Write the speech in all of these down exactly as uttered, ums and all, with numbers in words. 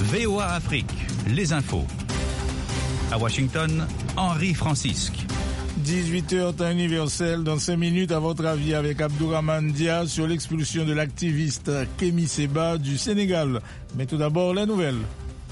V O A Afrique, les infos. À Washington, Henri Francisque. dix-huit heures temps universel, dans cinq minutes, à votre avis, avec Abdourahmane Dia sur l'expulsion de l'activiste Kémi Séba du Sénégal. Mais tout d'abord, les nouvelles.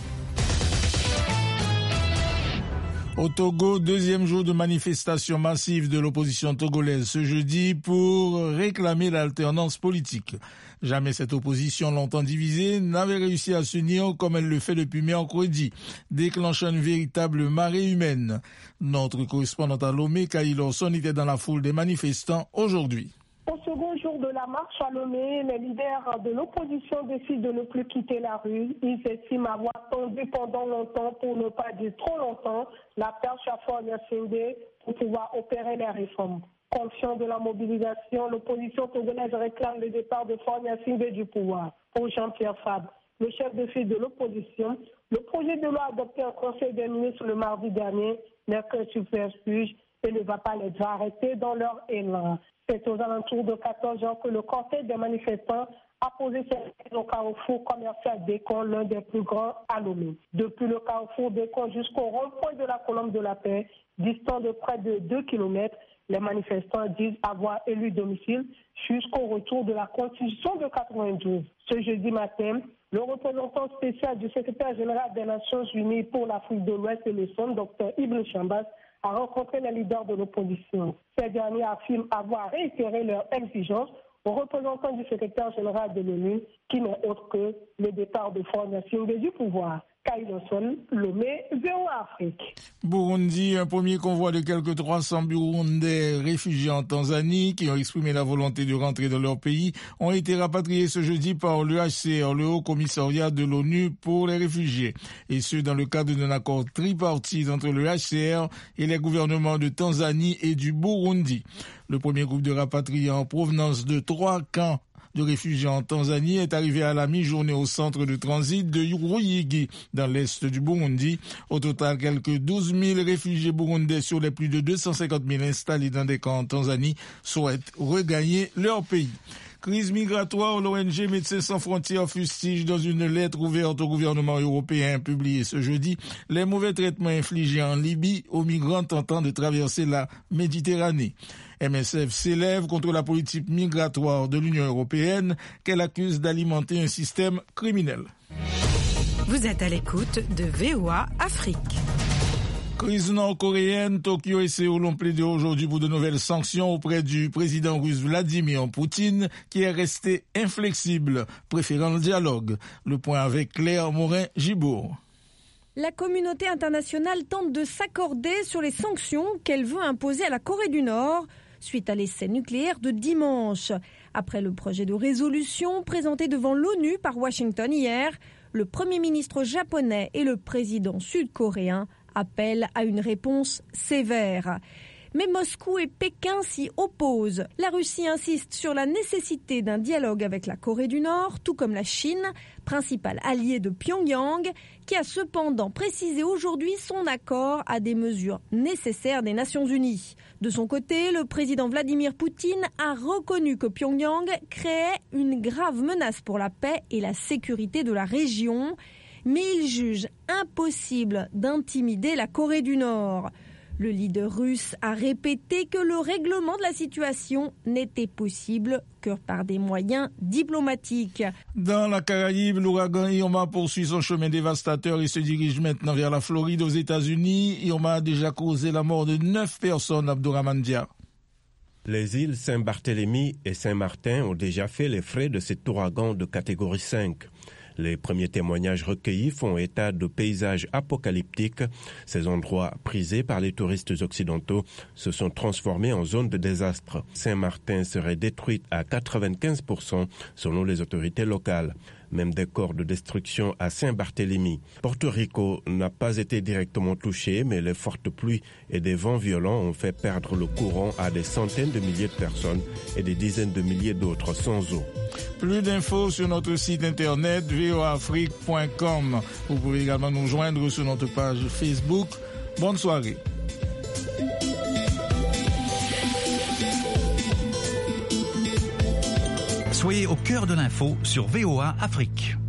Au Togo, deuxième jour de manifestation massive de l'opposition togolaise ce jeudi pour réclamer l'alternance politique. Jamais cette opposition longtemps divisée n'avait réussi à s'unir comme elle le fait depuis mercredi, déclenchant une véritable marée humaine. Notre correspondante à Lomé, Kaï Lawson, était dans la foule des manifestants aujourd'hui. Au second jour de la marche à Lomé, les leaders de l'opposition décident de ne plus quitter la rue. Ils estiment avoir tendu pendant longtemps, pour ne pas dire trop longtemps, la perche à Faure-Gnassingbé pour pouvoir opérer les réformes. Conscient de la mobilisation, l'opposition togolaise réclame le départ de Faure-Gnassingbé du pouvoir. Pour Jean-Pierre Fabre, le chef de file de l'opposition, le projet de loi adopté en Conseil des ministres le mardi dernier n'est qu'un subterfuge et ne va pas les arrêter dans leur élan. C'est aux alentours de quatorze heures que le cortège des manifestants a posé ses pieds au carrefour commercial d'Écon, l'un des plus grands à Lomé. Depuis le carrefour d'Écon jusqu'au rond-point de la colonne de la paix, distant de près de deux kilomètres, les manifestants disent avoir élu domicile jusqu'au retour de la Constitution de quatre-vingt-douze. Ce jeudi matin, le représentant spécial du secrétaire général des Nations Unies pour l'Afrique de l'Ouest et le Centre, docteur Ibn Chambas, a rencontré les leaders de l'opposition. Ces derniers affirment avoir réitéré leur exigence aux représentants du secrétaire général de l'ONU, qui n'est autre que le départ de Faure-Gnassingbé du pouvoir. Kaïlosson, Lomé, V O A Afrique. Burundi, un premier convoi de quelques trois cents Burundais réfugiés en Tanzanie qui ont exprimé la volonté de rentrer dans leur pays ont été rapatriés ce jeudi par le H C R, le Haut Commissariat de l'ONU pour les réfugiés. Et ce, dans le cadre d'un accord tripartite entre le H C R et les gouvernements de Tanzanie et du Burundi. Le premier groupe de rapatriés en provenance de trois camps de réfugiés en Tanzanie est arrivé à la mi-journée au centre de transit de Ruyigi, dans l'est du Burundi. Au total, quelques douze mille réfugiés burundais sur les plus de deux cent cinquante mille installés dans des camps en Tanzanie souhaitent regagner leur pays. Crise migratoire, l'O N G Médecins sans frontières fustige dans une lettre ouverte au gouvernement européen publiée ce jeudi les mauvais traitements infligés en Libye aux migrants tentant de traverser la Méditerranée. M S F s'élève contre la politique migratoire de l'Union européenne qu'elle accuse d'alimenter un système criminel. Vous êtes à l'écoute de V O A Afrique. Crise nord-coréenne, Tokyo et Séoul ont plaidé aujourd'hui pour de nouvelles sanctions auprès du président russe Vladimir Poutine, qui est resté inflexible, préférant le dialogue. Le point avec Claire Morin-Gibourg. La communauté internationale tente de s'accorder sur les sanctions qu'elle veut imposer à la Corée du Nord suite à l'essai nucléaire de dimanche. Après le projet de résolution présenté devant l'ONU par Washington hier, le Premier ministre japonais et le président sud-coréen appellent à une réponse sévère. Mais Moscou et Pékin s'y opposent. La Russie insiste sur la nécessité d'un dialogue avec la Corée du Nord, tout comme la Chine, principal allié de Pyongyang, qui a cependant précisé aujourd'hui son accord à des mesures nécessaires des Nations Unies. De son côté, le président Vladimir Poutine a reconnu que Pyongyang créait une grave menace pour la paix et la sécurité de la région, mais il juge impossible d'intimider la Corée du Nord. Le leader russe a répété que le règlement de la situation n'était possible que par des moyens diplomatiques. Dans la Caraïbe, l'ouragan Irma poursuit son chemin dévastateur et se dirige maintenant vers la Floride aux États-Unis. Irma a déjà causé la mort de neuf personnes, Abdourahmane Dia. Les îles Saint-Barthélemy et Saint-Martin ont déjà fait les frais de cet ouragan de catégorie cinq. Les premiers témoignages recueillis font état de paysages apocalyptiques. Ces endroits prisés par les touristes occidentaux se sont transformés en zone de désastre. Saint-Martin serait détruite à quatre-vingt-quinze pour cent selon les autorités locales. Même décor de destruction à Saint-Barthélemy. Porto Rico n'a pas été directement touché, mais les fortes pluies et des vents violents ont fait perdre le courant à des centaines de milliers de personnes et des dizaines de milliers d'autres sans eau. Plus d'infos sur notre site internet v o a afrique point com. Vous pouvez également nous joindre sur notre page Facebook. Bonne soirée. Soyez au cœur de l'info sur V O A Afrique.